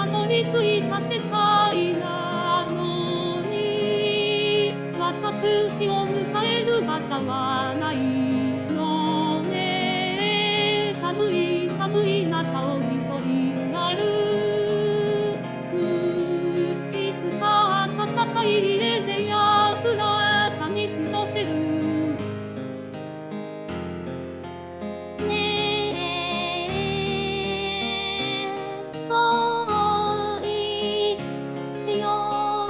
どり着いた世界なのに、私を迎える馬車はないのね。寒い寒い中を一人歩く。いつか暖かい家で安らかに過ごせる。そう言ってよ。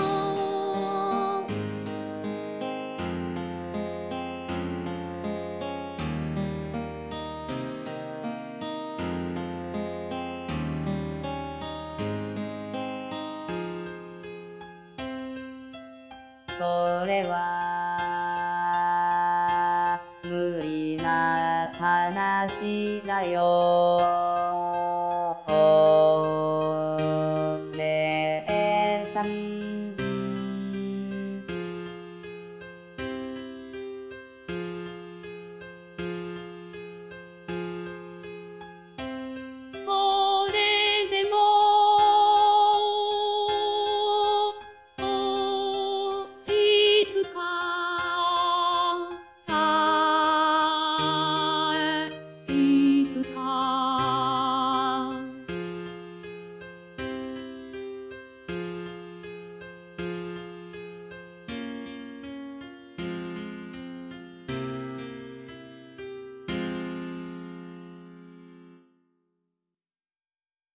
それは無理な話だよ。